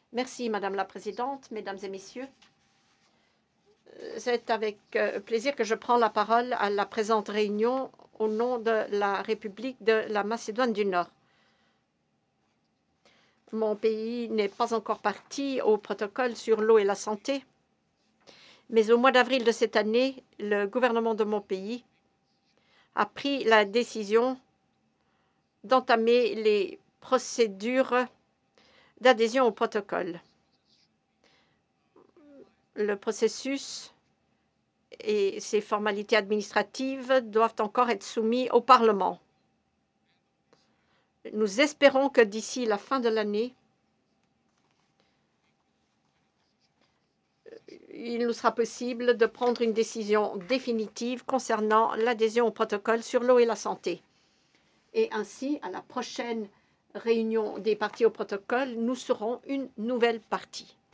Merci Madame la Présidente, Mesdames et Messieurs. C'est avec plaisir que je prends la parole à la présente réunion au nom de la République de la Macédoine du Nord. Mon pays n'est pas encore parti au protocole sur l'eau et la santé, mais au mois d'avril de cette année, le gouvernement de mon pays a pris la décision d'entamer les procédures d'adhésion au protocole. Le processus et ces formalités administratives doivent encore être soumis au Parlement. Nous espérons que d'ici la fin de l'année, il nous sera possible de prendre une décision définitive concernant l'adhésion au protocole sur l'eau et la santé. Et ainsi, à la prochaine réunion des parties au protocole, nous serons une nouvelle partie.